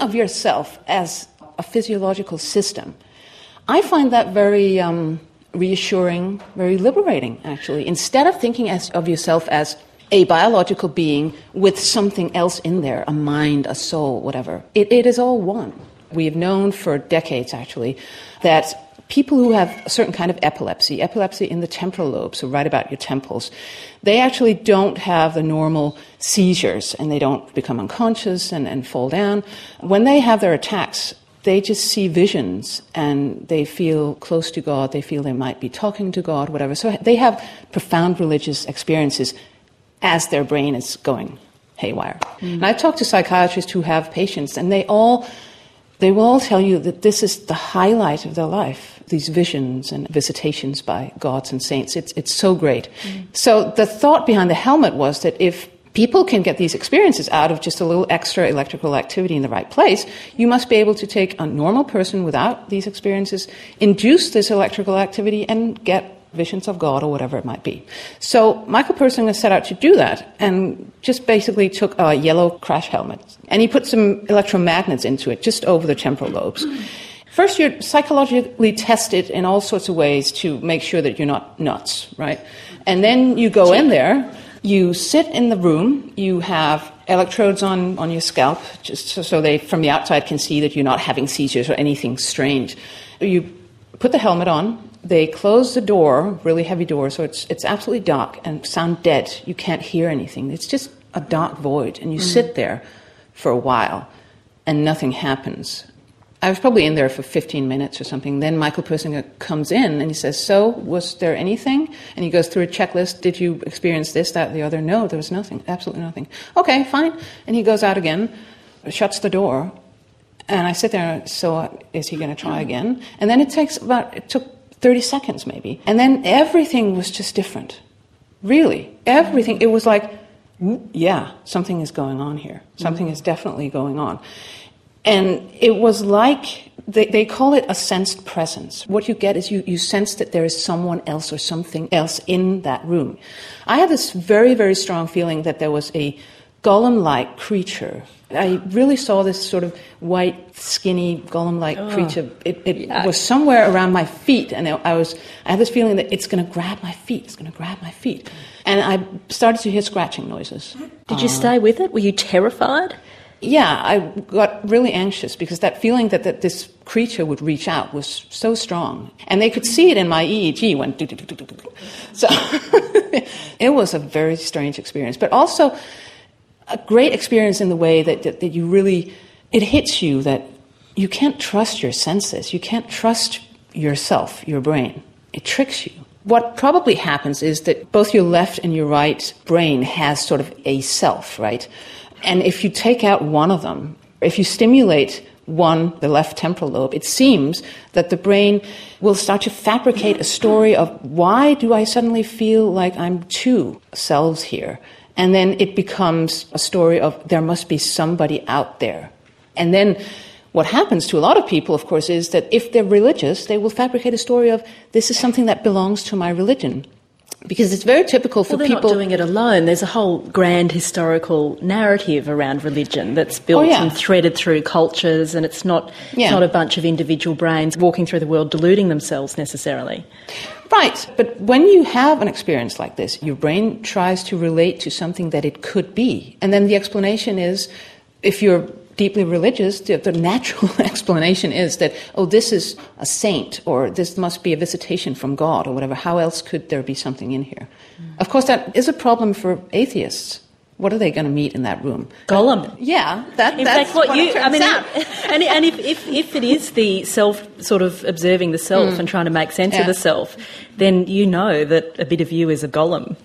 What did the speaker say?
of yourself as a physiological system, I find that very reassuring, very liberating, actually. Instead of thinking of yourself as a biological being with something else in there, a mind, a soul, whatever, it is all one. We have known for decades, actually, that people who have a certain kind of epilepsy in the temporal lobes, so right about your temples, they actually don't have the normal seizures and they don't become unconscious and fall down. When they have their attacks, they just see visions and they feel close to God, they feel they might be talking to God, whatever. So they have profound religious experiences as their brain is going haywire. And I've talked to psychiatrists who have patients, and they will all tell you that this is the highlight of their life, these visions and visitations by gods and saints. It's so great. So the thought behind the helmet was that if people can get these experiences out of just a little extra electrical activity in the right place, you must be able to take a normal person without these experiences, induce this electrical activity, and get visions of God or whatever it might be. So Michael Persinger set out to do that and just basically took a yellow crash helmet and he put some electromagnets into it just over the temporal lobes. First, you're psychologically tested in all sorts of ways to make sure that you're not nuts, right? And then you go in there, you sit in the room, you have electrodes on your scalp, just so they, from the outside, can see that you're not having seizures or anything strange. You put the helmet on, they close the door, really heavy door, so it's absolutely dark and sound dead. You can't hear anything. It's just a dark void, and you sit there for a while, and nothing happens. I was probably in there for 15 minutes or something. Then Michael Persinger comes in, and he says, "So, was there anything?" And he goes through a checklist. "Did you experience this, that, the other?" "No, there was nothing, absolutely nothing." "Okay, fine." And he goes out again, shuts the door, and I sit there, so is he going to try again? And then it took 30 seconds maybe. And then everything was just different. Really, everything. It was like, yeah, something is going on here. Something is definitely going on. And it was like, they call it a sensed presence. What you get is you sense that there is someone else or something else in that room. I had this very, very strong feeling that there was a golem-like creature. I really saw this sort of white, skinny, golem-like creature. It was somewhere around my feet, and I had this feeling that it's going to grab my feet. It's going to grab my feet. And I started to hear scratching noises. Did you stay with it? Were you terrified? Yeah, I got really anxious because that feeling that this creature would reach out was so strong. And they could see it in my EEG when so it was a very strange experience. But also a great experience in the way that you really, it hits you that you can't trust your senses. You can't trust yourself, your brain. It tricks you. What probably happens is that both your left and your right brain has sort of a self, right? And if you take out one of them, if you stimulate one, the left temporal lobe, it seems that the brain will start to fabricate a story of why do I suddenly feel like I'm two selves here? And then it becomes a story of there must be somebody out there. And then what happens to a lot of people, of course, is that if they're religious, they will fabricate a story of this is something that belongs to my religion. Because it's very typical for people... Well, they're not doing it alone. There's a whole grand historical narrative around religion that's built and threaded through cultures, and it's not a bunch of individual brains walking through the world deluding themselves necessarily. Right, but when you have an experience like this, your brain tries to relate to something that it could be. And then the explanation is, if you're deeply religious, the natural explanation is that, oh, this is a saint, or this must be a visitation from God, or whatever. How else could there be something in here? Of course, that is a problem for atheists. What are they going to meet in that room? Golem. Yeah, that's what it turns out. And if it is the self sort of observing the self and trying to make sense of the self, then you know that a bit of you is a golem.